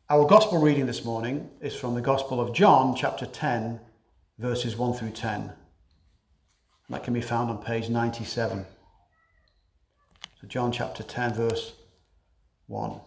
Our gospel reading this morning is from the Gospel of John, chapter 10, verses 1 through 10. That can be found on page 97. So John chapter 10, verse 1.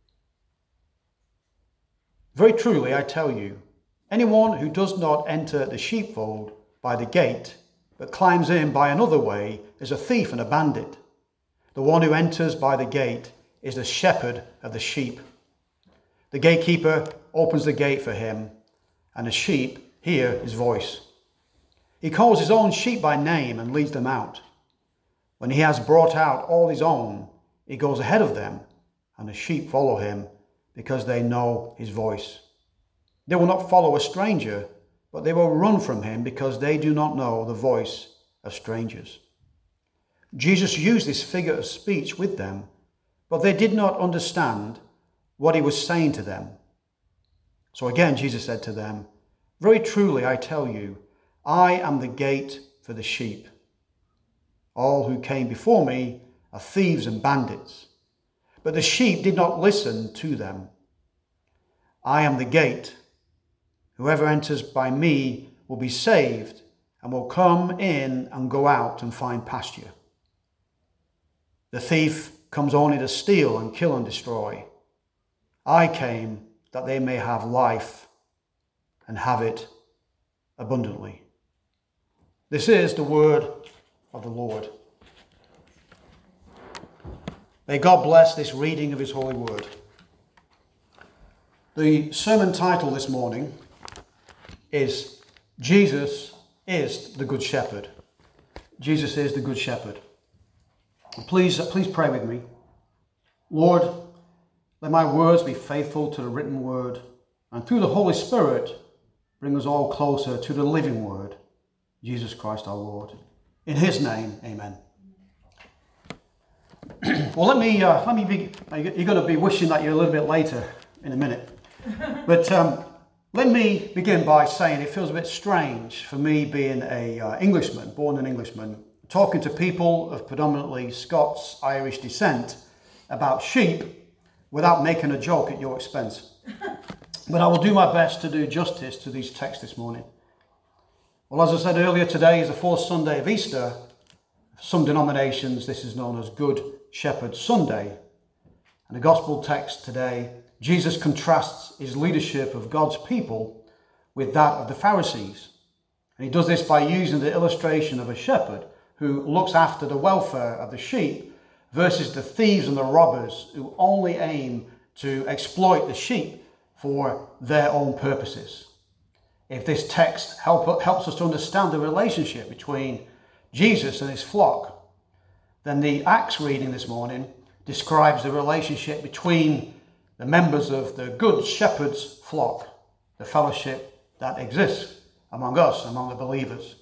Very truly, I tell you, anyone who does not enter the sheepfold by the gate, but climbs in by another way, is a thief and a bandit. The one who enters by the gate is the shepherd of the sheep. The gatekeeper opens the gate for him, and the sheep hear his voice. He calls his own sheep by name and leads them out. When he has brought out all his own, he goes ahead of them, and the sheep follow him because they know his voice. They will not follow a stranger, but they will run from him because they do not know the voice of strangers. Jesus used this figure of speech with them, but they did not understand what he was saying to them. So again, Jesus said to them, very truly, I tell you, I am the gate for the sheep. All who came before me are thieves and bandits, but the sheep did not listen to them. I am the gate. Whoever enters by me will be saved and will come in and go out and find pasture. The thief comes only to steal and kill and destroy. I came that they may have life and have it abundantly. This is the word of the Lord. May God bless this reading of his holy word. The sermon title this morning is Jesus is the Good Shepherd. Jesus is the Good Shepherd. Please pray with me. Lord, let my words be faithful to the written word, and through the Holy Spirit, bring us all closer to the living word, Jesus Christ our Lord. In his name, amen. Well, let me you're going to be wishing that you're a little bit later in a minute. But let me begin by saying it feels a bit strange for me being an Englishman, born an Englishman, talking to people of predominantly Scots-Irish descent about sheep without making a joke at your expense. But I will do my best to do justice to these texts this morning. Well, as I said earlier, today is the fourth Sunday of Easter. For some denominations, this is known as Good Shepherd Sunday. And the gospel text today, Jesus contrasts his leadership of God's people with that of the Pharisees. And he does this by using the illustration of a shepherd who looks after the welfare of the sheep versus the thieves and the robbers who only aim to exploit the sheep for their own purposes. If this text helps us to understand the relationship between Jesus and his flock, then the Acts reading this morning describes the relationship between the members of the Good Shepherd's flock, the fellowship that exists among us, among the believers.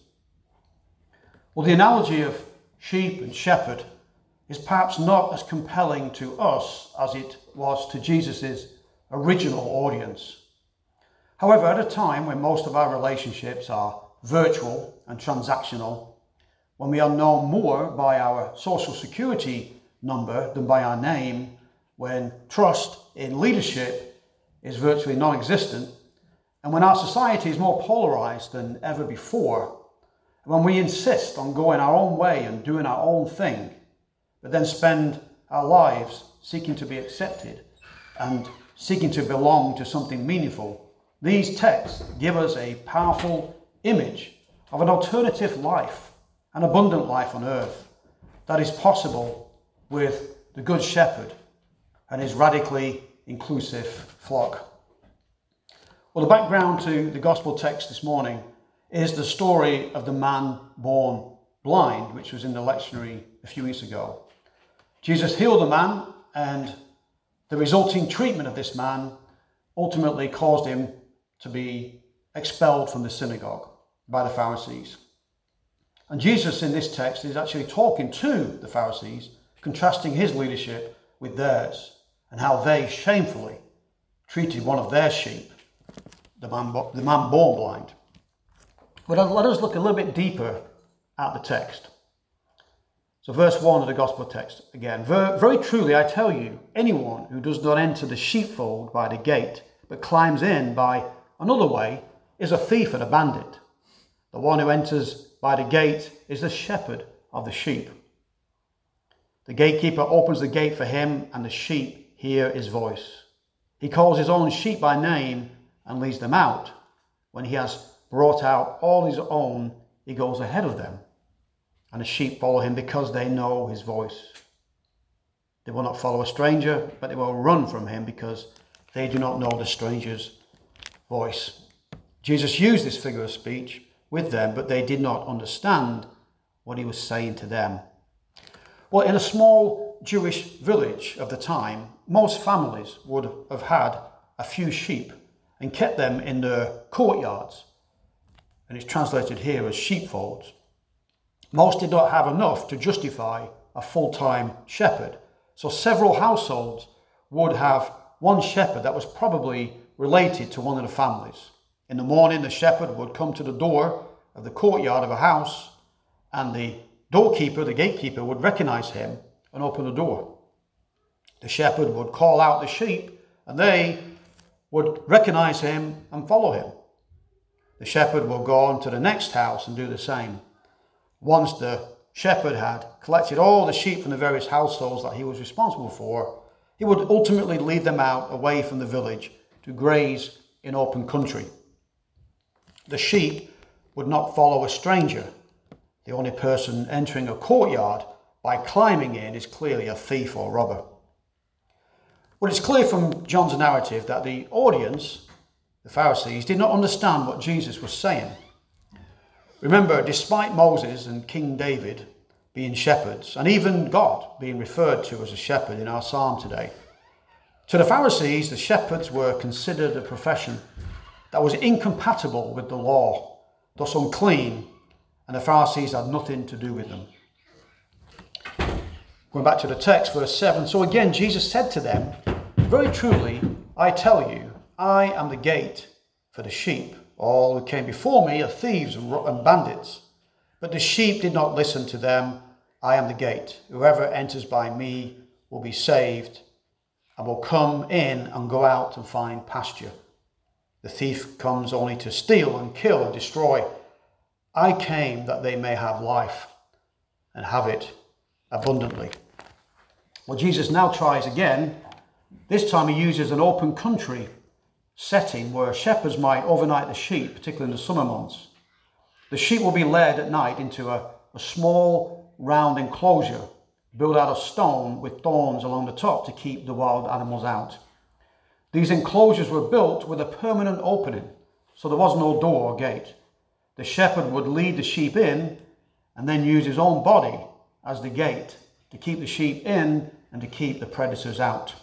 Well, the analogy of sheep and shepherd is perhaps not as compelling to us as it was to Jesus' original audience. However, at a time when most of our relationships are virtual and transactional, when we are known more by our social security number than by our name, when trust in leadership is virtually non-existent, and when our society is more polarized than ever before, when we insist on going our own way and doing our own thing, but then spend our lives seeking to be accepted and seeking to belong to something meaningful, these texts give us a powerful image of an alternative life, an abundant life on earth that is possible with the Good Shepherd and his radically inclusive flock. Well, the background to the gospel text this morning is the story of the man born blind, which was in the lectionary a few weeks ago. Jesus healed the man, and the resulting treatment of this man ultimately caused him to be expelled from the synagogue by the Pharisees. And Jesus in this text is actually talking to the Pharisees, contrasting his leadership with theirs and how they shamefully treated one of their sheep, the man born blind. But let us look a little bit deeper at the text. So verse 1 of the gospel text again. Very truly I tell you, anyone who does not enter the sheepfold by the gate, but climbs in by another way is a thief and a bandit. The one who enters by the gate is the shepherd of the sheep. The gatekeeper opens the gate for him, and the sheep hear his voice. He calls his own sheep by name and leads them out. When he has brought out all his own, he goes ahead of them, and the sheep follow him because they know his voice. They will not follow a stranger, but they will run from him because they do not know the stranger's voice. Jesus used this figure of speech with them, but they did not understand what he was saying to them. Well, in a small Jewish village of the time, most families would have had a few sheep and kept them in their courtyards. And it's translated here as sheepfolds. Most did not have enough to justify a full-time shepherd. So several households would have one shepherd that was probably related to one of the families. In the morning, the shepherd would come to the door of the courtyard of a house, and the doorkeeper, the gatekeeper, would recognize him and open the door. The shepherd would call out the sheep, and they would recognize him and follow him. The shepherd will go on to the next house and do the same. Once the shepherd had collected all the sheep from the various households that he was responsible for, he would ultimately lead them out away from the village to graze in open country. The sheep would not follow a stranger. The only person entering a courtyard by climbing in is clearly a thief or robber. Well, it's clear from John's narrative that the audience, the Pharisees, did not understand what Jesus was saying. Remember, despite Moses and King David being shepherds, and even God being referred to as a shepherd in our psalm today, to the Pharisees, the shepherds were considered a profession that was incompatible with the law, thus unclean, and the Pharisees had nothing to do with them. Going back to the text, verse 7, so again Jesus said to them, very truly, I tell you, I am the gate for the sheep. All who came before me are thieves and bandits, but the sheep did not listen to them. I am the gate. Whoever enters by me will be saved and will come in and go out and find pasture. The thief comes only to steal and kill and destroy. I came that they may have life and have it abundantly. Well, Jesus now tries again. This time he uses an open country setting where shepherds might overnight the sheep, particularly in the summer months. The sheep will be led at night into a small round enclosure built out of stone with thorns along the top to keep the wild animals out. These enclosures were built with a permanent opening, so there was no door or gate. The shepherd would lead the sheep in and then use his own body as the gate to keep the sheep in and to keep the predators out.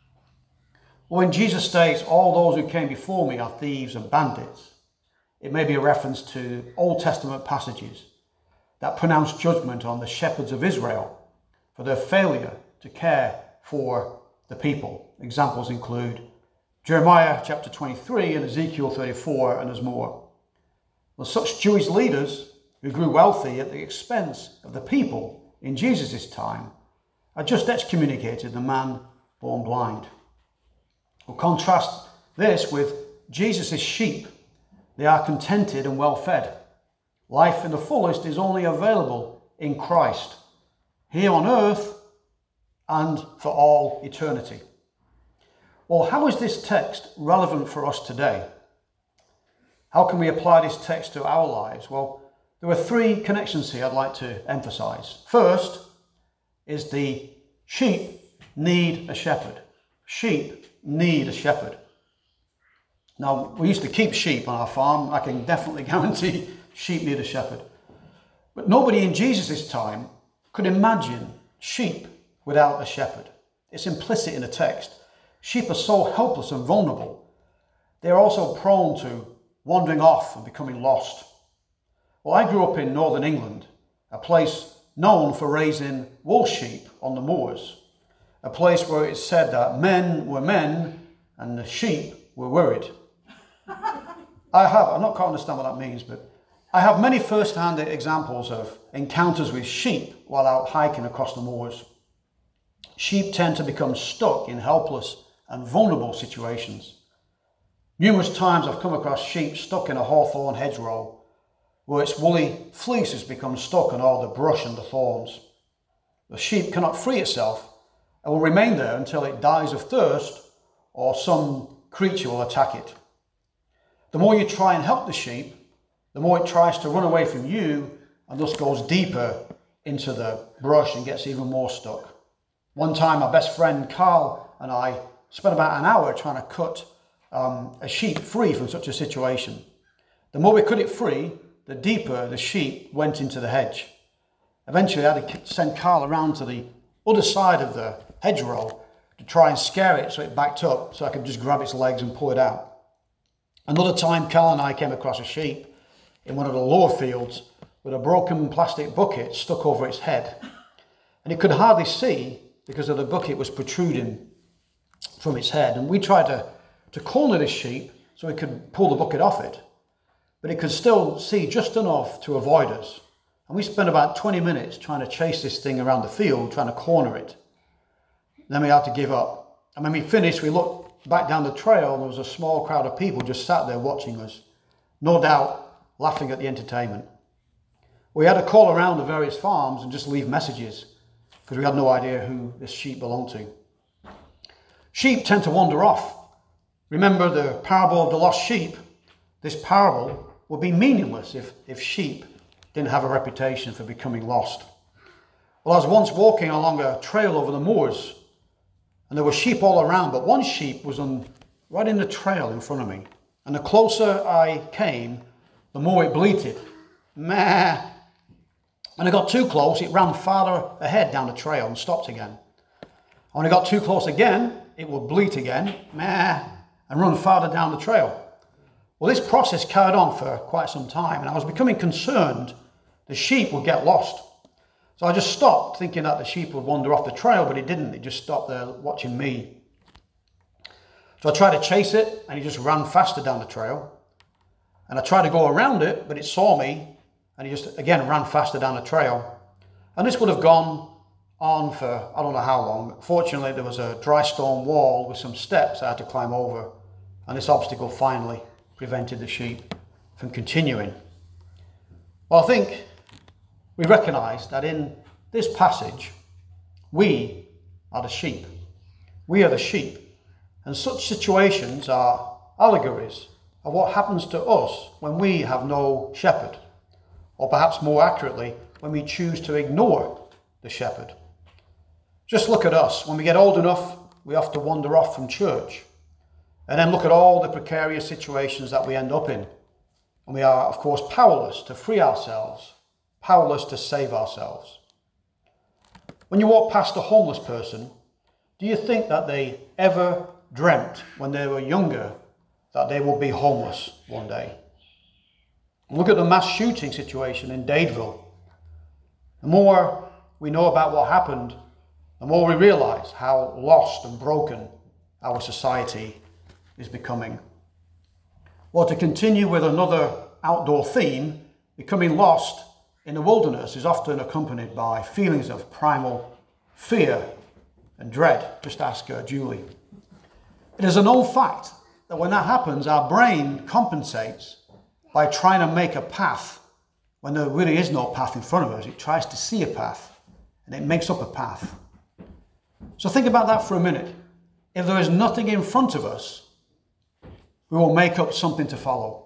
When Jesus states, all those who came before me are thieves and bandits, it may be a reference to Old Testament passages that pronounce judgment on the shepherds of Israel for their failure to care for the people. Examples include Jeremiah chapter 23 and Ezekiel 34, and there's more. Well, such Jewish leaders who grew wealthy at the expense of the people in Jesus' time had just excommunicated the man born blind. We'll contrast this with Jesus' sheep. They are contented and well fed. Life in the fullest is only available in Christ, here on earth and for all eternity. Well, how is this text relevant for us today? How can we apply this text to our lives? Well, there are three connections here I'd like to emphasize. First is the sheep need a shepherd. Sheep need a shepherd. Now, we used to keep sheep on our farm. I can definitely guarantee sheep need a shepherd. But nobody in Jesus' time could imagine sheep without a shepherd. It's implicit in the text. Sheep are so helpless and vulnerable. They are also prone to wandering off and becoming lost. Well, I grew up in northern England, a place known for raising wool sheep on the moors, a place where it's said that men were men and the sheep were worried. I'm not quite understand what that means, but I have many first-hand examples of encounters with sheep while out hiking across the moors. Sheep tend to become stuck in helpless and vulnerable situations. Numerous times I've come across sheep stuck in a hawthorn hedgerow where its woolly fleece has become stuck on all the brush and the thorns. The sheep cannot free itself and will remain there until it dies of thirst or some creature will attack it. The more you try and help the sheep, the more it tries to run away from you and thus goes deeper into the brush and gets even more stuck. One time my best friend Carl and I spent about an hour trying to cut a sheep free from such a situation. The more we cut it free, the deeper the sheep went into the hedge. Eventually I had to send Carl around to the other side of the hedgerow to try and scare it so it backed up so I could just grab its legs and pull it out. Another time Carl and I came across a sheep in one of the lower fields with a broken plastic bucket stuck over its head. And it could hardly see because of the bucket was protruding from its head. And we tried to corner this sheep so we could pull the bucket off it. But it could still see just enough to avoid us. And we spent about 20 minutes trying to chase this thing around the field, trying to corner it. Then we had to give up. And when we finished, we looked back down the trail and there was a small crowd of people just sat there watching us. No doubt laughing at the entertainment. We had to call around the various farms and just leave messages because we had no idea who this sheep belonged to. Sheep tend to wander off. Remember the parable of the lost sheep? This parable would be meaningless if sheep didn't have a reputation for becoming lost. Well, I was once walking along a trail over the moors and there were sheep all around, but one sheep was right in the trail in front of me. And the closer I came, the more it bleated. Meh. When I got too close, it ran farther ahead down the trail and stopped again. When I got too close again, it would bleat again, meh, and run farther down the trail. Well, this process carried on for quite some time, and I was becoming concerned the sheep would get lost. So I just stopped, thinking that the sheep would wander off the trail, but it didn't. It just stopped there watching me. So I tried to chase it, and it just ran faster down the trail. And I tried to go around it, but it saw me, and it just, again, ran faster down the trail. And this would have gone on for, I don't know how long. Fortunately, there was a dry stone wall with some steps I had to climb over. And this obstacle finally prevented the sheep from continuing. Well, I think we recognise that in this passage, we are the sheep. We are the sheep. And such situations are allegories of what happens to us when we have no shepherd. Or perhaps more accurately, when we choose to ignore the shepherd. Just look at us. When we get old enough, we often wander off from church. And then look at all the precarious situations that we end up in. And we are, of course, powerless to free ourselves, powerless to save ourselves. When you walk past a homeless person, do you think that they ever dreamt when they were younger that they would be homeless one day? Look at the mass shooting situation in Dadeville. The more we know about what happened, the more we realise how lost and broken our society is becoming. Well, to continue with another outdoor theme, becoming lost in the wilderness is often accompanied by feelings of primal fear and dread. Just ask Julie. It is a known fact that when that happens, our brain compensates by trying to make a path when there really is no path in front of us. It tries to see a path and it makes up a path. So think about that for a minute. If there is nothing in front of us, we will make up something to follow.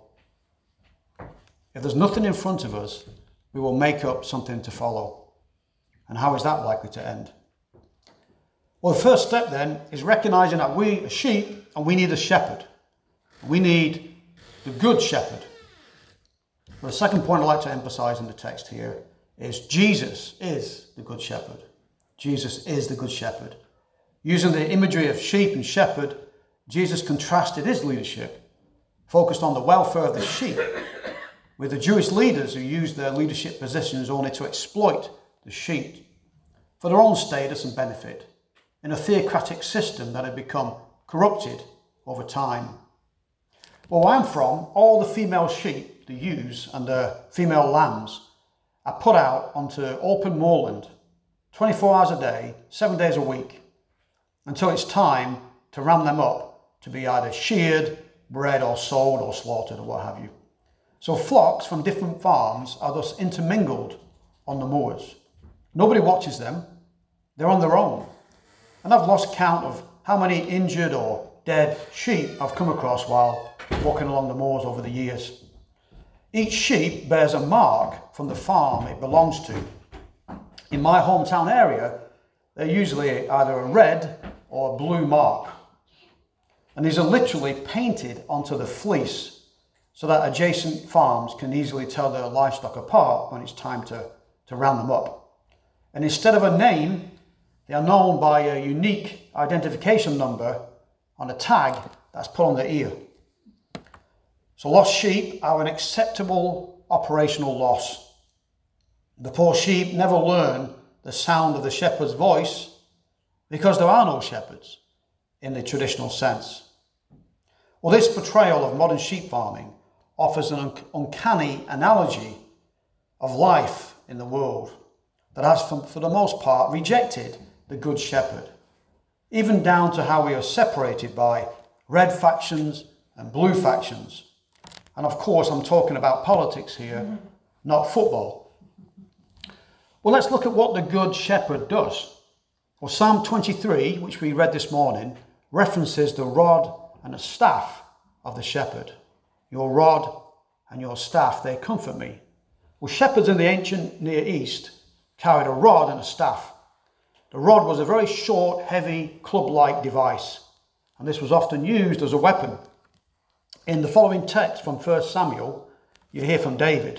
If there's nothing in front of us, we will make up something to follow. And how is that likely to end? Well, the first step then is recognizing that we are sheep and we need a shepherd. We need the good shepherd. Well, the second point I'd like to emphasize in the text here is Jesus is the good shepherd. Jesus is the good shepherd. Using the imagery of sheep and shepherd, Jesus contrasted his leadership, focused on the welfare of the sheep, with the Jewish leaders who used their leadership positions only to exploit the sheep for their own status and benefit in a theocratic system that had become corrupted over time. Well, where I'm from, all the female sheep, the ewes and the female lambs, are put out onto open moorland 24 hours a day, 7 days a week, until it's time to ram them up to be either sheared, bred or sold or slaughtered or what have you. So flocks from different farms are thus intermingled on the moors. Nobody watches them. They're on their own. And I've lost count of how many injured or dead sheep I've come across while walking along the moors over the years. Each sheep bears a mark from the farm it belongs to. In my hometown area, they're usually either a red or a blue mark. And these are literally painted onto the fleece so that adjacent farms can easily tell their livestock apart when it's time to round them up. And instead of a name, they are known by a unique identification number on a tag that's put on their ear. So lost sheep are an acceptable operational loss. The poor sheep never learn the sound of the shepherd's voice because there are no shepherds in the traditional sense. Well, this portrayal of modern sheep farming offers an uncanny analogy of life in the world that has, for the most part, rejected the Good Shepherd, even down to how we are separated by red factions and blue factions. And of course, I'm talking about politics here, not football. Well, let's look at what the Good Shepherd does. Well, Psalm 23, which we read this morning, references the rod and the staff of the shepherd. Your rod and your staff, they comfort me. Well, shepherds in the ancient Near East carried a rod and a staff. The rod was a very short, heavy, club-like device, and this was often used as a weapon. In the following text from 1 Samuel, you hear from David.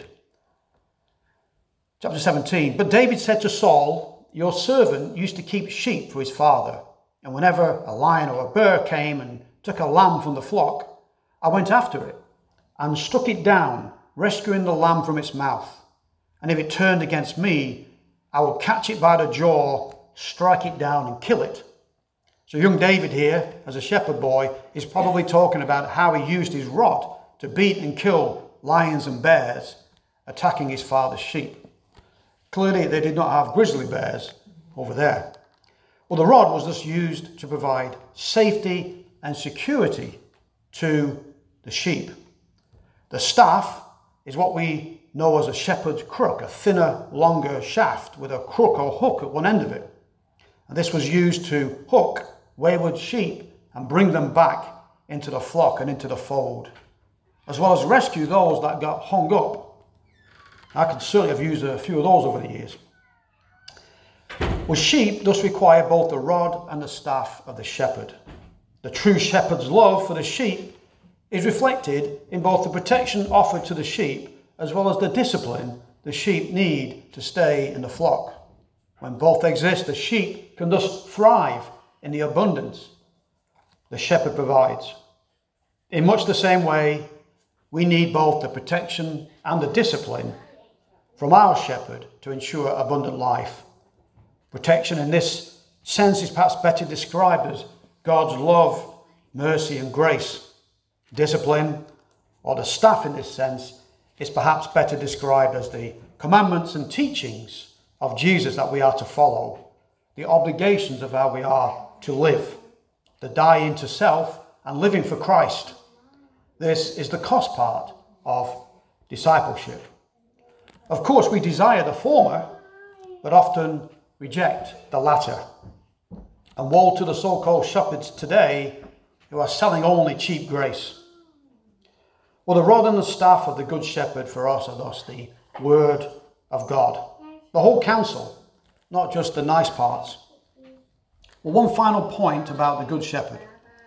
Chapter 17, but David said to Saul, your servant used to keep sheep for his father, and whenever a lion or a bear came and took a lamb from the flock, I went after it and struck it down, rescuing the lamb from its mouth. And if it turned against me, I would catch it by the jaw, strike it down and kill it. So young David here, as a shepherd boy, is probably talking about how he used his rod to beat and kill lions and bears attacking his father's sheep. Clearly, they did not have grizzly bears over there. Well, the rod was thus used to provide safety and security to the sheep. The staff is what we know as a shepherd's crook, a thinner, longer shaft with a crook or hook at one end of it. And this was used to hook wayward sheep and bring them back into the flock and into the fold, as well as rescue those that got hung up. I could certainly have used a few of those over the years. Well, sheep thus require both the rod and the staff of the shepherd. The true shepherd's love for the sheep is reflected in both the protection offered to the sheep as well as the discipline the sheep need to stay in the flock. When both exist, the sheep can thus thrive in the abundance the shepherd provides. In much the same way, we need both the protection and the discipline from our shepherd to ensure abundant life. Protection in this sense is perhaps better described as God's love, mercy and grace. Discipline, or the staff in this sense, is perhaps better described as the commandments and teachings of Jesus that we are to follow, the obligations of how we are to live, the dying to self and living for Christ. This is the cost part of discipleship. Of course, we desire the former, but often reject the latter. And woe to the so-called shepherds today who are selling only cheap grace. Well, the rod and the staff of the Good Shepherd for us are thus the Word of God. The whole counsel, not just the nice parts. Well, one final point about the Good Shepherd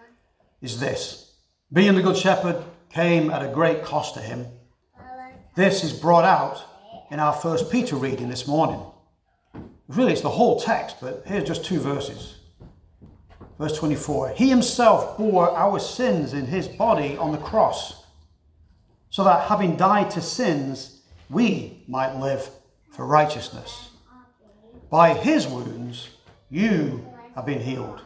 is this. Being the Good Shepherd came at a great cost to him. This is brought out in our 1 Peter reading this morning. Really, it's the whole text, but here's just 2 verses. Verse 24, he himself bore our sins in his body on the cross, so that having died to sins, we might live for righteousness. By his wounds, you have been healed.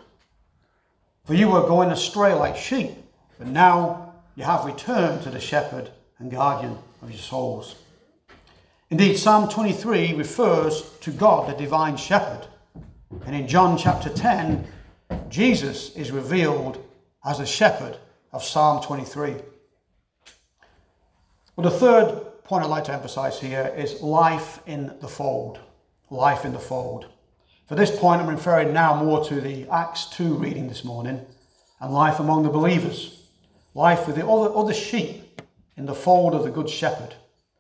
For you were going astray like sheep, but now you have returned to the shepherd and guardian of your souls. Indeed, Psalm 23 refers to God, the divine shepherd. And in John chapter 10, Jesus is revealed as a shepherd of Psalm 23. But the third point I'd like to emphasize here is life in the fold. Life in the fold. For this point, I'm referring now more to the Acts 2 reading this morning, and life among the believers. Life with the other sheep in the fold of the Good Shepherd.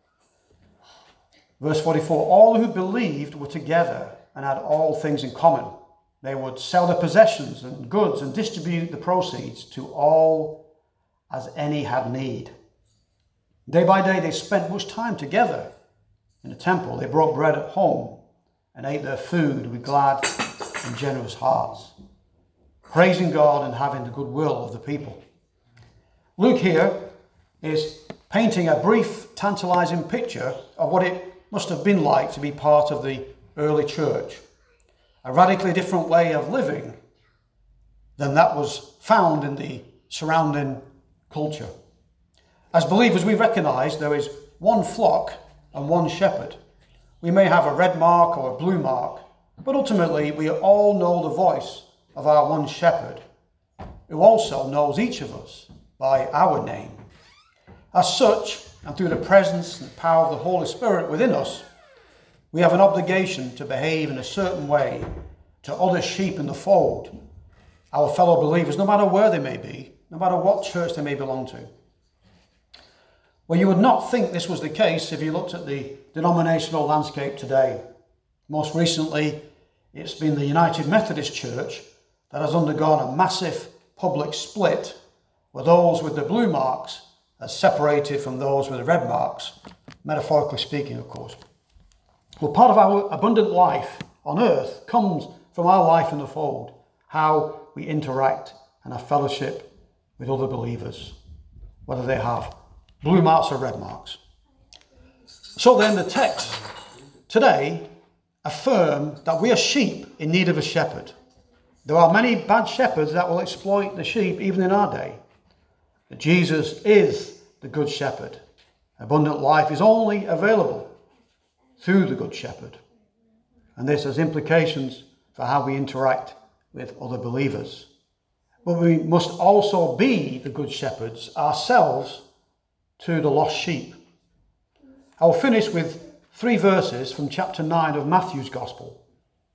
Verse 44, all who believed were together and had all things in common. They would sell their possessions and goods and distribute the proceeds to all as any had need. Day by day they spent much time together in the temple. They brought bread at home and ate their food with glad and generous hearts, praising God and having the goodwill of the people. Luke here is painting a brief, tantalizing picture of what it must have been like to be part of the early church. A radically different way of living than that was found in the surrounding culture. As believers, we recognize there is one flock and one shepherd. We may have a red mark or a blue mark, but ultimately we all know the voice of our one shepherd, who also knows each of us by our name. As such, and through the presence and power of the Holy Spirit within us, we have an obligation to behave in a certain way to other sheep in the fold, our fellow believers, no matter where they may be, no matter what church they may belong to. Well, you would not think this was the case if you looked at the denominational landscape today. Most recently, it's been the United Methodist Church that has undergone a massive public split, where those with the blue marks are separated from those with the red marks, metaphorically speaking, of course. Well, part of our abundant life on earth comes from our life in the fold, how we interact and have fellowship with other believers, whether they have blue marks or red marks. So then the text today affirms that we are sheep in need of a shepherd. There are many bad shepherds that will exploit the sheep even in our day. But Jesus is the good shepherd. Abundant life is only available through the good shepherd. And this has implications for how we interact with other believers. But we must also be the good shepherds ourselves to the lost sheep. I will finish with 3 verses from chapter 9 of Matthew's Gospel.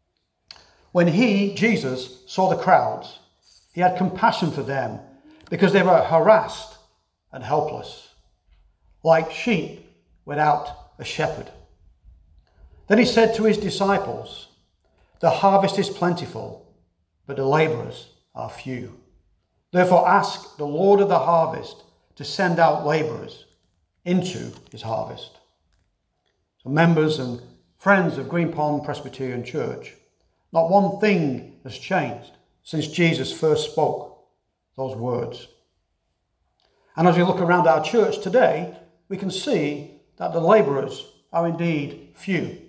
When he, Jesus, saw the crowds, he had compassion for them because they were harassed and helpless, like sheep without a shepherd. Then he said to his disciples, the harvest is plentiful, but the laborers are few. Therefore ask the Lord of the harvest to send out laborers into his harvest. So members and friends of Green Pond Presbyterian Church, not one thing has changed since Jesus first spoke those words. And as we look around our church today, we can see that the laborers are indeed few.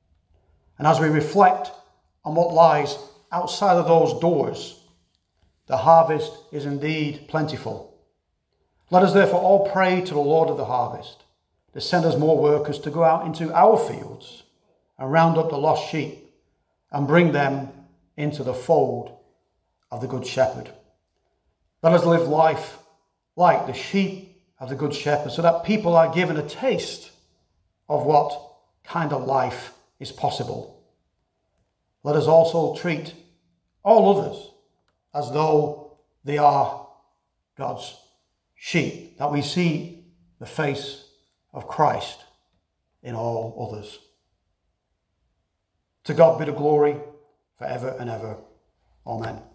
And as we reflect on what lies outside of those doors, the harvest is indeed plentiful. Let us therefore all pray to the Lord of the harvest to send us more workers to go out into our fields and round up the lost sheep and bring them into the fold of the Good Shepherd. Let us live life like the sheep of the Good Shepherd so that people are given a taste of what kind of life is possible. Let us also treat all others as though they are God's sheep, that we see the face of Christ in all others. To God be the glory forever and ever. Amen.